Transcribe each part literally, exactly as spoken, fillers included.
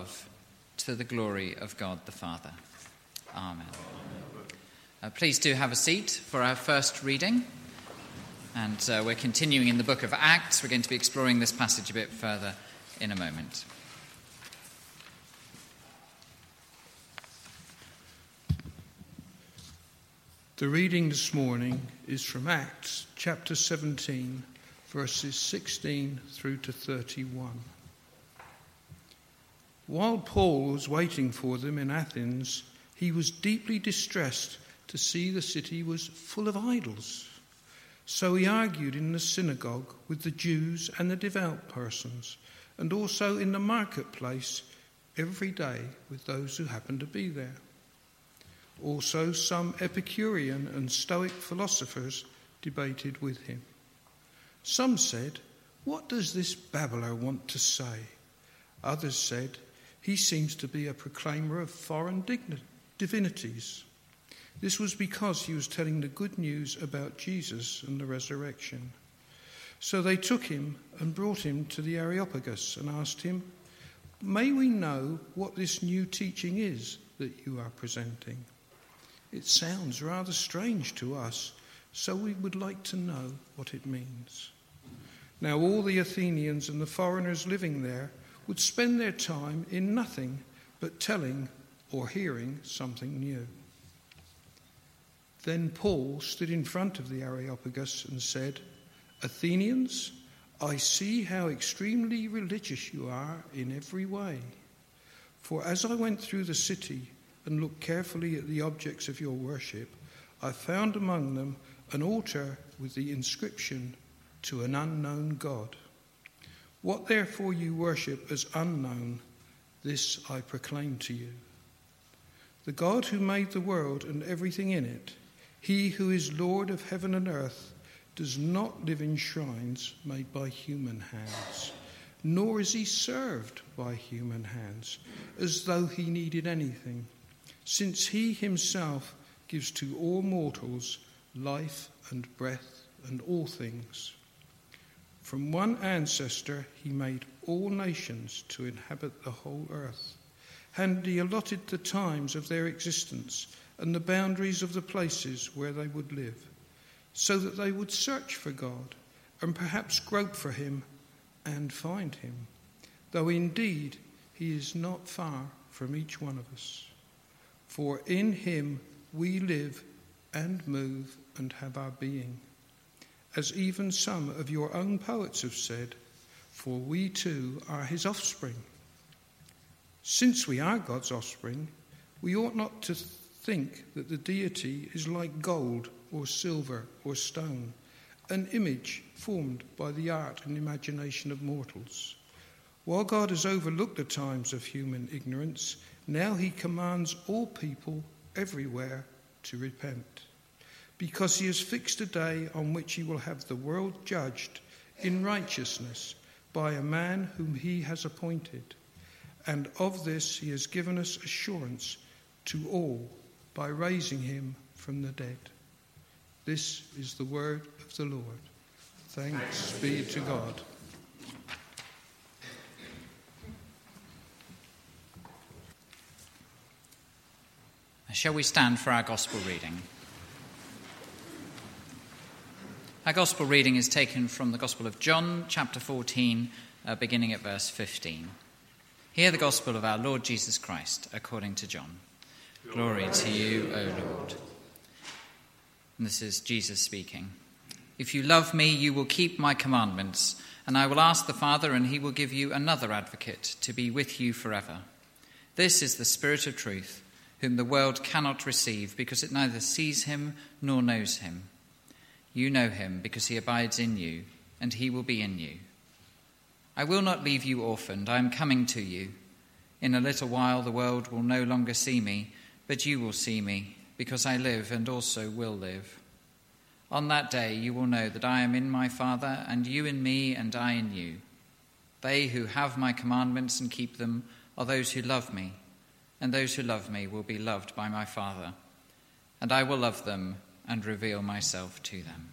to the glory of God the Father. Amen. Uh, please do have a seat for our first reading. And uh, we're continuing in the book of Acts. We're going to be exploring this passage a bit further in a moment. The reading this morning is from Acts chapter seventeen, verses sixteen through to thirty-one. While Paul was waiting for them in Athens, he was deeply distressed to see the city was full of idols. So he argued in the synagogue with the Jews and the devout persons, and also in the marketplace every day with those who happened to be there. Also some Epicurean and Stoic philosophers debated with him. Some said, "What does this babbler want to say?" Others said, "He seems to be a proclaimer of foreign divinities." This was because he was telling the good news about Jesus and the resurrection. So they took him and brought him to the Areopagus and asked him, "May we know what this new teaching is that you are presenting? It sounds rather strange to us, so we would like to know what it means." Now all the Athenians and the foreigners living there would spend their time in nothing but telling or hearing something new. Then Paul stood in front of the Areopagus and said, "Athenians, I see how extremely religious you are in every way. For as I went through the city and looked carefully at the objects of your worship, I found among them an altar with the inscription, 'To an unknown God.' What therefore you worship as unknown, this I proclaim to you. The God who made the world and everything in it, he who is Lord of heaven and earth, does not live in shrines made by human hands, nor is he served by human hands, as though he needed anything, since he himself gives to all mortals life and breath and all things. From one ancestor he made all nations to inhabit the whole earth, and he allotted the times of their existence and the boundaries of the places where they would live, so that they would search for God and perhaps grope for him and find him, though indeed he is not far from each one of us. For in him we live and move and have our being. As even some of your own poets have said, for we too are his offspring. Since we are God's offspring, we ought not to think that the deity is like gold or silver or stone, an image formed by the art and imagination of mortals. While God has overlooked the times of human ignorance, now he commands all people everywhere to repent, because he has fixed a day on which he will have the world judged in righteousness by a man whom he has appointed. And of this he has given us assurance to all by raising him from the dead. This is the word of the Lord. Thanks be to God. Shall we stand for our gospel reading? Our gospel reading is taken from the Gospel of John, chapter fourteen, uh, beginning at verse fifteen. Hear the gospel of our Lord Jesus Christ, according to John. Glory to you, O Lord. And this is Jesus speaking. If you love me, you will keep my commandments, and I will ask the Father, and he will give you another advocate to be with you forever. This is the Spirit of truth, whom the world cannot receive, because it neither sees him nor knows him. You know him, because he abides in you, and he will be in you. I will not leave you orphaned. I am coming to you. In a little while the world will no longer see me, but you will see me, because I live and also will live. On that day you will know that I am in my Father, and you in me, and I in you. They who have my commandments and keep them are those who love me, and those who love me will be loved by my Father, and I will love them and reveal myself to them.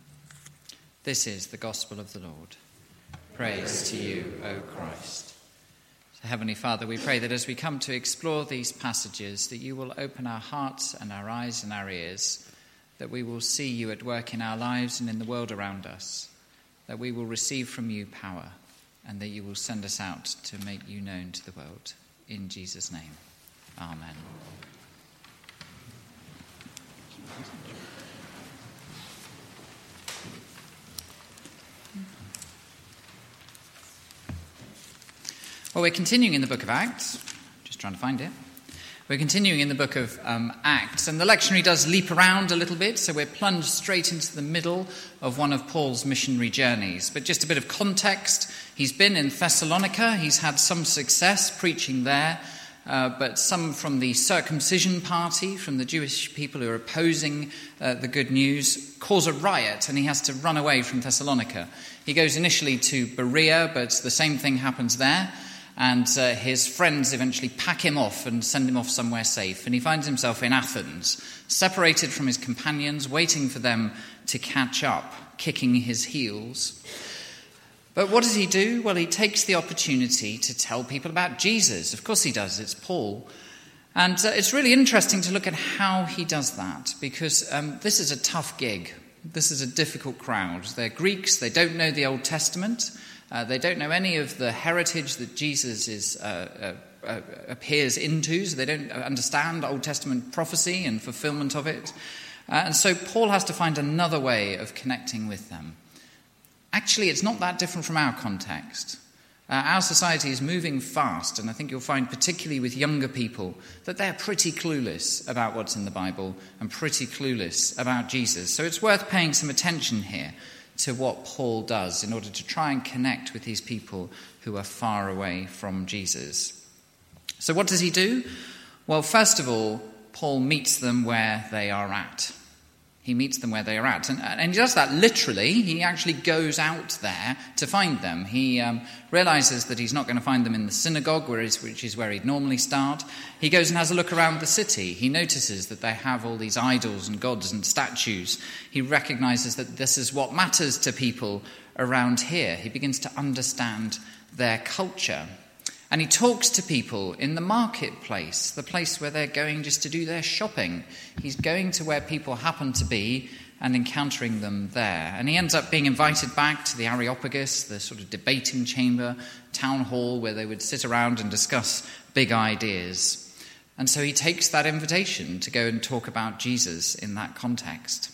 This is the gospel of the Lord. Praise to you, O Christ. So, Heavenly Father, we pray that as we come to explore these passages, that you will open our hearts and our eyes and our ears, that we will see you at work in our lives and in the world around us, that we will receive from you power, and that you will send us out to make you known to the world. In Jesus' name, amen. Well, we're continuing in the book of Acts. Just trying to find it. We're continuing in the book of um, Acts, and the lectionary does leap around a little bit, so we're plunged straight into the middle of one of Paul's missionary journeys. But just a bit of context, he's been in Thessalonica, he's had some success preaching there, uh, but some from the circumcision party, from the Jewish people who are opposing uh, the good news, cause a riot, and he has to run away from Thessalonica. He goes initially to Berea, but the same thing happens there. And uh, his friends eventually pack him off and send him off somewhere safe. And he finds himself in Athens, separated from his companions, waiting for them to catch up, kicking his heels. But what does he do? Well, he takes the opportunity to tell people about Jesus. Of course he does. It's Paul. And uh, it's really interesting to look at how he does that, because um, this is a tough gig. This is a difficult crowd. They're Greeks. They don't know the Old Testament. Uh, they don't know any of the heritage that Jesus is, uh, uh, uh, appears into, so they don't understand Old Testament prophecy and fulfillment of it. Uh, and so Paul has to find another way of connecting with them. Actually, it's not that different from our context. Uh, our society is moving fast, and I think you'll find, particularly with younger people, that they're pretty clueless about what's in the Bible and pretty clueless about Jesus. So it's worth paying some attention here to what Paul does in order to try and connect with these people who are far away from Jesus. So what does he do? Well, first of all, Paul meets them where they are at. He meets them where they are at. And, and he does that literally. He actually goes out there to find them. He um, realizes that he's not going to find them in the synagogue, where is, which is where he'd normally start. He goes and has a look around the city. He notices that they have all these idols and gods and statues. He recognizes that this is what matters to people around here. He begins to understand their culture. And he talks to people in the marketplace, the place where they're going just to do their shopping. He's going to where people happen to be and encountering them there. And he ends up being invited back to the Areopagus, the sort of debating chamber, town hall, where they would sit around and discuss big ideas. And so he takes that invitation to go and talk about Jesus in that context.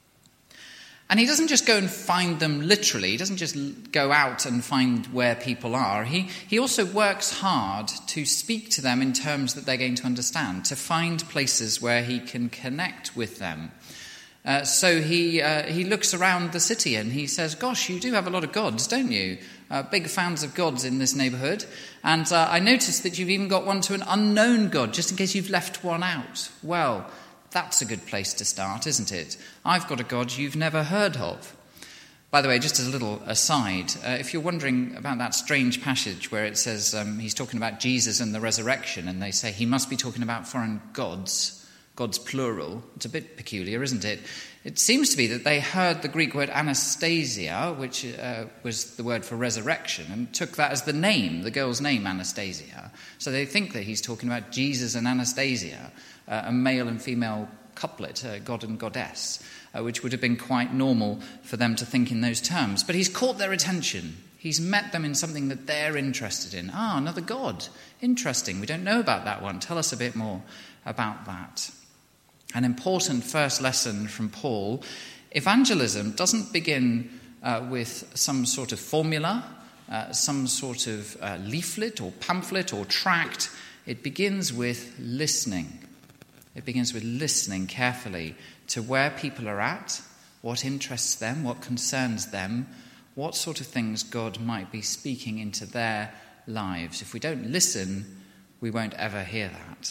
And he doesn't just go and find them literally. He doesn't just go out and find where people are. He, he also works hard to speak to them in terms that they're going to understand, to find places where he can connect with them. Uh, so he uh, he looks around the city and he says, gosh, you do have a lot of gods, don't you? Uh, big fans of gods in this neighbourhood. And uh, I noticed that you've even got one to an unknown god, just in case you've left one out. Well, that's a good place to start, isn't it? I've got a God you've never heard of. By the way, just as a little aside, uh, if you're wondering about that strange passage where it says um, he's talking about Jesus and the resurrection, and they say he must be talking about foreign gods, gods plural, it's a bit peculiar, isn't it? It seems to be that they heard the Greek word Anastasia, which uh, was the word for resurrection, and took that as the name, the girl's name, Anastasia. So they think that he's talking about Jesus and Anastasia, uh, a male and female couplet, uh, god and goddess, uh, which would have been quite normal for them to think in those terms. But he's caught their attention. He's met them in something that they're interested in. Ah, another god. Interesting. We don't know about that one. Tell us a bit more about that. An important first lesson from Paul: evangelism doesn't begin uh, with some sort of formula, uh, some sort of uh, leaflet or pamphlet or tract. It begins with listening. It begins with listening carefully to where people are at, what interests them, what concerns them, what sort of things God might be speaking into their lives. If we don't listen, we won't ever hear that.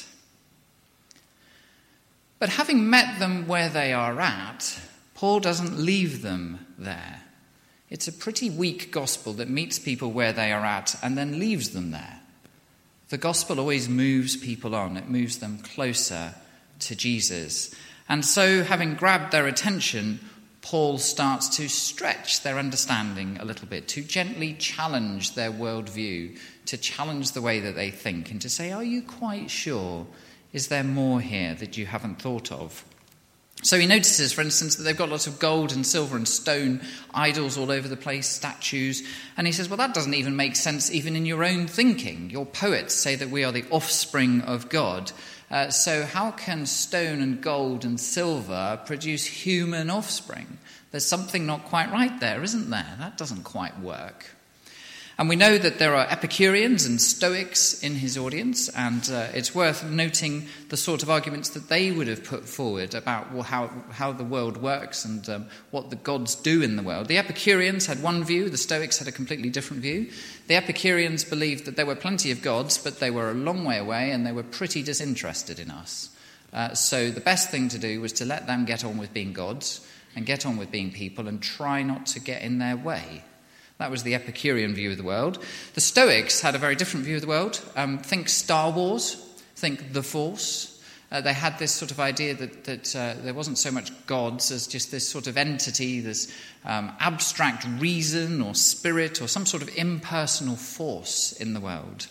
But having met them where they are at, Paul doesn't leave them there. It's a pretty weak gospel that meets people where they are at and then leaves them there. The gospel always moves people on. It moves them closer to Jesus. And so, having grabbed their attention, Paul starts to stretch their understanding a little bit, to gently challenge their worldview, to challenge the way that they think, and to say, are you quite sure? Is there more here that you haven't thought of? So he notices, for instance, that they've got lots of gold and silver and stone idols all over the place, statues. And he says, well, that doesn't even make sense even in your own thinking. Your poets say that we are the offspring of God. Uh, so how can stone and gold and silver produce human offspring? There's something not quite right there, isn't there? That doesn't quite work. And we know that there are Epicureans and Stoics in his audience, and uh, it's worth noting the sort of arguments that they would have put forward about well, how, how the world works and um, what the gods do in the world. The Epicureans had one view, the Stoics had a completely different view. The Epicureans believed that there were plenty of gods, but they were a long way away and they were pretty disinterested in us. Uh, so the best thing to do was to let them get on with being gods and get on with being people and try not to get in their way. That was the Epicurean view of the world. The Stoics had a very different view of the world. Um, think Star Wars, think the Force. Uh, they had this sort of idea that, that uh, there wasn't so much gods as just this sort of entity, this um, abstract reason or spirit or some sort of impersonal force in the world.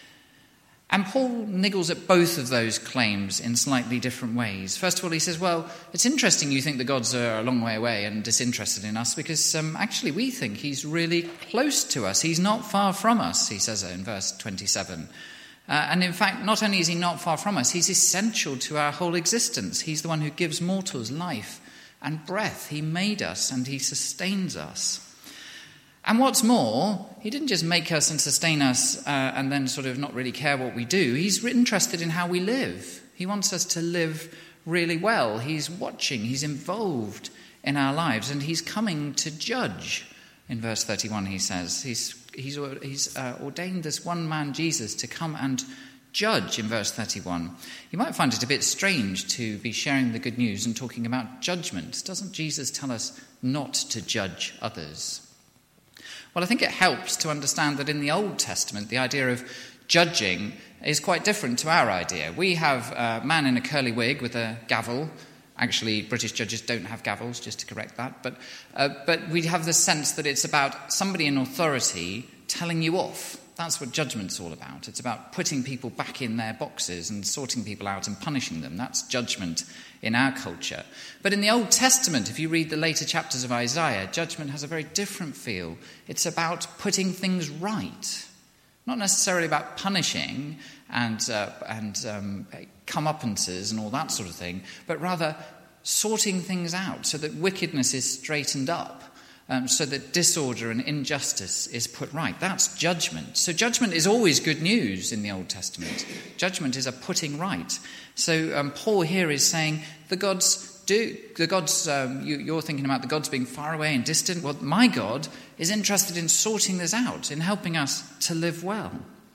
And Paul niggles at both of those claims in slightly different ways. First of all, he says, well, it's interesting you think the gods are a long way away and disinterested in us because um, actually we think he's really close to us. He's not far from us, he says in verse twenty-seven. Uh, and in fact, not only is he not far from us, he's essential to our whole existence. He's the one who gives mortals life and breath. He made us and he sustains us. And what's more, he didn't just make us and sustain us uh, and then sort of not really care what we do. He's interested in how we live. He wants us to live really well. He's watching, he's involved in our lives, and he's coming to judge. In verse thirty-one, he says, he's, he's, he's uh, ordained this one man, Jesus, to come and judge in verse thirty-one. You might find it a bit strange to be sharing the good news and talking about judgment. Doesn't Jesus tell us not to judge others? Well, I think it helps to understand that in the Old Testament, the idea of judging is quite different to our idea. We have a man in a curly wig with a gavel. Actually, British judges don't have gavels, just to correct that. But, uh, but we have the sense that it's about somebody in authority telling you off. That's what judgment's all about. It's about putting people back in their boxes and sorting people out and punishing them. That's judgment in our culture. But in the Old Testament, if you read the later chapters of Isaiah, judgment has a very different feel. It's about putting things right. Not necessarily about punishing and, uh, and um, comeuppances and all that sort of thing, but rather sorting things out so that wickedness is straightened up. Um, so that disorder and injustice is put right. That's judgment. So judgment is always good news in the Old Testament. Judgment is a putting right. So um, Paul here is saying the gods do, the gods, um, you, you're thinking about the gods being far away and distant. Well, my God is interested in sorting this out, in helping us to live well.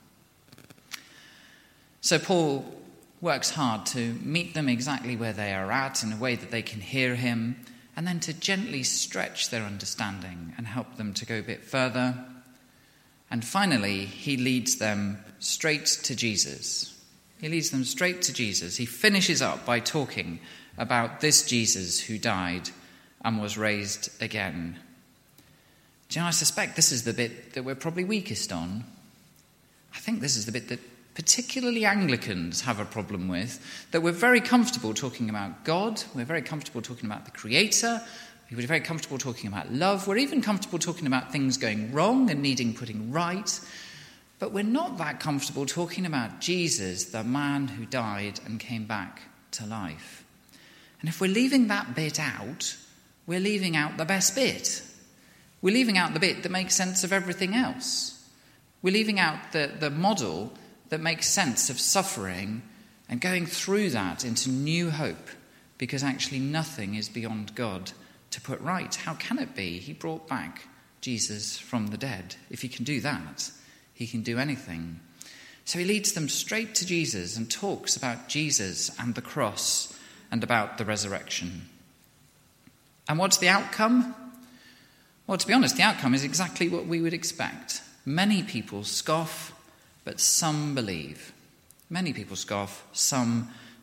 So Paul works hard to meet them exactly where they are at in a way that they can hear him, and then to gently stretch their understanding and help them to go a bit further. And finally, he leads them straight to Jesus. He leads them straight to Jesus. He finishes up by talking about this Jesus who died and was raised again. Do you know, I suspect this is the bit that we're probably weakest on. I think this is the bit that particularly Anglicans have a problem with, that we're very comfortable talking about God, we're very comfortable talking about the Creator, we're very comfortable talking about love, we're even comfortable talking about things going wrong and needing putting right, but we're not that comfortable talking about Jesus, the man who died and came back to life. And if we're leaving that bit out, we're leaving out the best bit. We're leaving out the bit that makes sense of everything else. We're leaving out the, the model that makes sense of suffering and going through that into new hope, because actually nothing is beyond God to put right. How can it be? He brought back Jesus from the dead. If he can do that, he can do anything. So he leads them straight to Jesus and talks about Jesus and the cross and about the resurrection. And what's the outcome? Well, to be honest, the outcome is exactly what we would expect. Many people scoff, but some believe. Many people scoff, some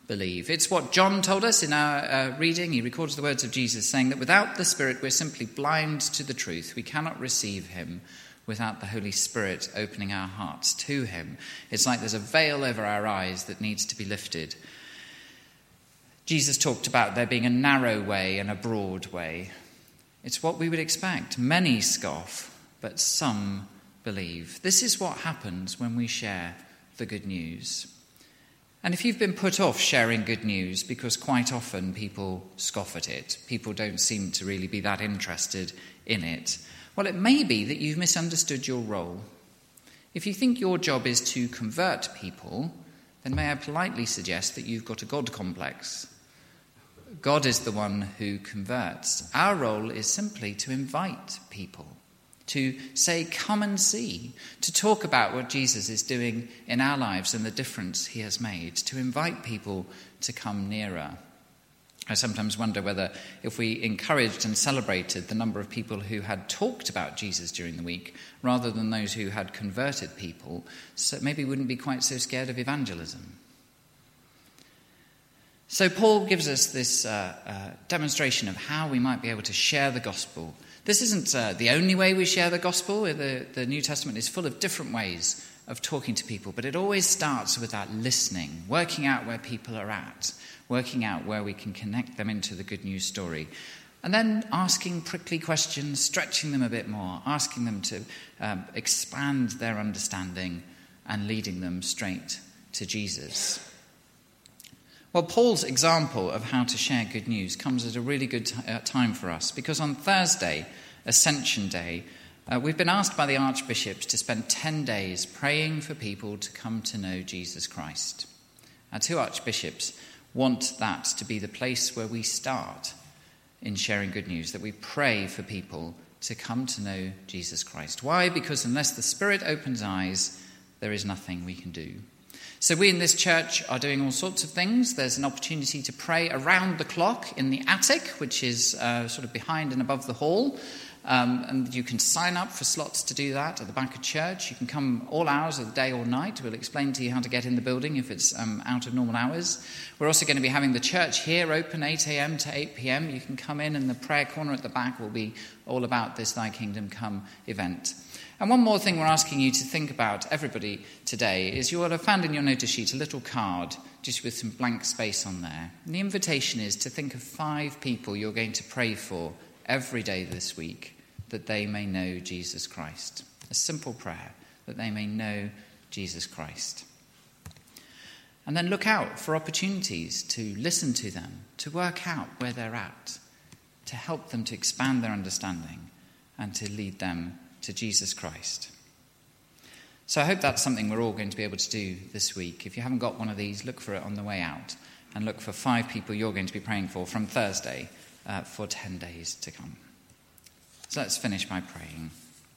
believe. It's what John told us in our uh, reading. He records the words of Jesus saying that without the Spirit we're simply blind to the truth. We cannot receive him without the Holy Spirit opening our hearts to him. It's like there's a veil over our eyes that needs to be lifted. Jesus talked about there being a narrow way and a broad way. It's what we would expect. Many scoff, but some believe. This is what happens when we share the good news. And if you've been put off sharing good news because quite often people scoff at it, people don't seem to really be that interested in it, well, it may be that you've misunderstood your role. If you think your job is to convert people, then may I politely suggest that you've got a God complex. God is the one who converts. Our role is simply to invite people, to say, come and see, to talk about what Jesus is doing in our lives and the difference he has made, to invite people to come nearer. I sometimes wonder whether if we encouraged and celebrated the number of people who had talked about Jesus during the week, rather than those who had converted people, so maybe we wouldn't be quite so scared of evangelism. So Paul gives us this uh, uh, demonstration of how we might be able to share the gospel. This isn't uh, the only way we share the gospel. The, the New Testament is full of different ways of talking to people, but it always starts with that listening, working out where people are at, working out where we can connect them into the good news story, and then asking prickly questions, stretching them a bit more, asking them to um, expand their understanding and leading them straight to Jesus. Well, Paul's example of how to share good news comes at a really good t- uh, time for us, because on Thursday, Ascension Day, uh, we've been asked by the archbishops to spend ten days praying for people to come to know Jesus Christ. Our two archbishops want that to be the place where we start in sharing good news, that we pray for people to come to know Jesus Christ. Why? Because unless the Spirit opens eyes, there is nothing we can do. So we in this church are doing all sorts of things. There's an opportunity to pray around the clock in the attic, which is uh, sort of behind and above the hall. Um, and you can sign up for slots to do that at the back of church. You can come all hours of the day or night. We'll explain to you how to get in the building if it's um, out of normal hours. We're also going to be having the church here open eight a.m. to eight p.m. You can come in, and the prayer corner at the back will be all about this Thy Kingdom Come event. And one more thing we're asking you to think about, everybody, today, is you will have found in your notice sheet a little card, just with some blank space on there. And the invitation is to think of five people you're going to pray for every day this week, that they may know Jesus Christ. A simple prayer, that they may know Jesus Christ. And then look out for opportunities to listen to them, to work out where they're at, to help them to expand their understanding and to lead them to Jesus Christ. So I hope that's something we're all going to be able to do this week. If you haven't got one of these, look for it on the way out, and look for five people you're going to be praying for from Thursday uh, for ten days to come. So let's finish by praying.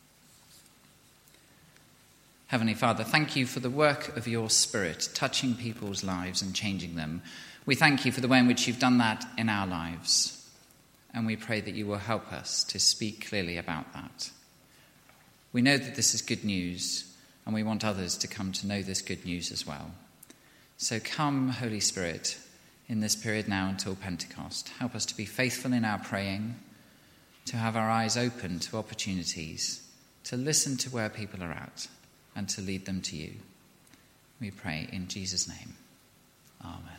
Heavenly Father, thank you for the work of your Spirit, touching people's lives and changing them. We thank you for the way in which you've done that in our lives. And we pray that you will help us to speak clearly about that. We know that this is good news, and we want others to come to know this good news as well. So come, Holy Spirit, in this period now until Pentecost. Help us to be faithful in our praying, to have our eyes open to opportunities, to listen to where people are at, and to lead them to you. We pray in Jesus' name. Amen.